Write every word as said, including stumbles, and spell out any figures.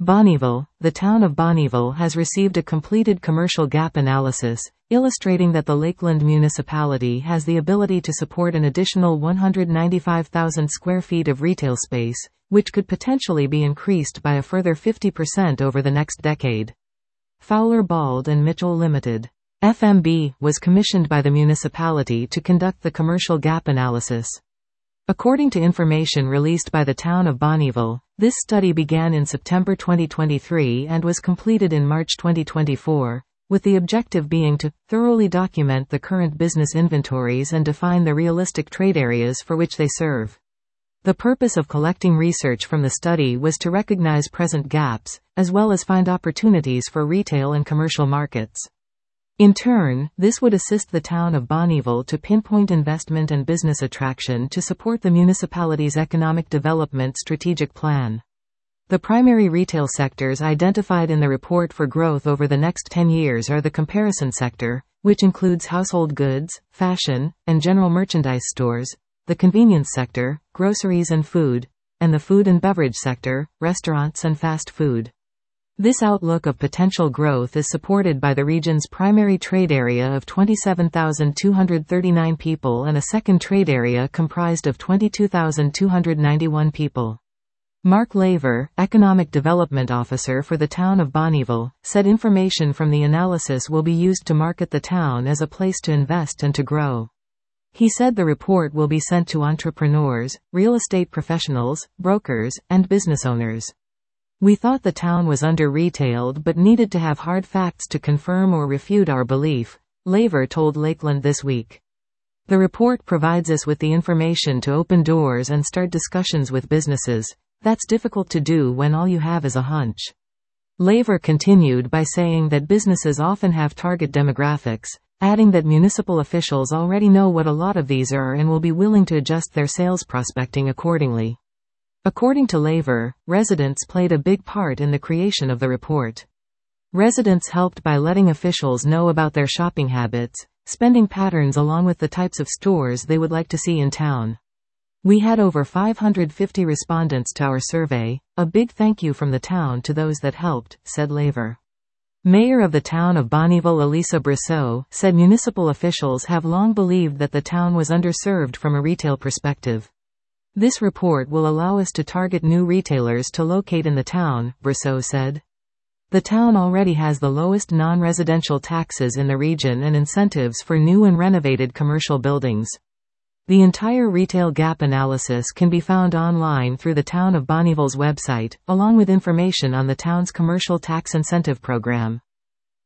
Bonnyville. The town of Bonnyville has received a completed commercial gap analysis, illustrating that the Lakeland municipality has the ability to support an additional one hundred ninety-five thousand square feet of retail space, which could potentially be increased by a further fifty percent over the next decade. Fowler Bald and Mitchell Limited. F M B, was commissioned by the municipality to conduct the commercial gap analysis. According to information released by the town of Bonnyville, this study began in September twenty twenty-three and was completed in March twenty twenty-four, with the objective being to thoroughly document the current business inventories and define the realistic trade areas for which they serve. The purpose of collecting research from the study was to recognize present gaps, as well as find opportunities for retail and commercial markets. In turn, this would assist the town of Bonnyville to pinpoint investment and business attraction to support the municipality's economic development strategic plan. The primary retail sectors identified in the report for growth over the next ten years are the comparison sector, which includes household goods, fashion, and general merchandise stores, the convenience sector, groceries and food, and the food and beverage sector, restaurants and fast food. This outlook of potential growth is supported by the region's primary trade area of twenty-seven thousand two hundred thirty-nine people and a second trade area comprised of twenty-two thousand two hundred ninety-one people. Mark Laver, Economic Development Officer for the town of Bonnyville, said information from the analysis will be used to market the town as a place to invest and to grow. He said the report will be sent to entrepreneurs, real estate professionals, brokers, and business owners. We thought the town was under-retailed but needed to have hard facts to confirm or refute our belief, Laver told Lakeland this week. The report provides us with the information to open doors and start discussions with businesses. That's difficult to do when all you have is a hunch. Laver continued by saying that businesses often have target demographics, adding that municipal officials already know what a lot of these are and will be willing to adjust their sales prospecting accordingly. According to Laver, residents played a big part in the creation of the report. Residents helped by letting officials know about their shopping habits, spending patterns along with the types of stores they would like to see in town. We had over five hundred fifty respondents to our survey. A big thank you from the town to those that helped, said Laver. Mayor of the town of Bonnyville Elisa Brosseau said municipal officials have long believed that the town was underserved from a retail perspective. This report will allow us to target new retailers to locate in the town, Brosseau said. The town already has the lowest non-residential taxes in the region and incentives for new and renovated commercial buildings. The entire retail gap analysis can be found online through the town of Bonnyville's website, along with information on the town's commercial tax incentive program.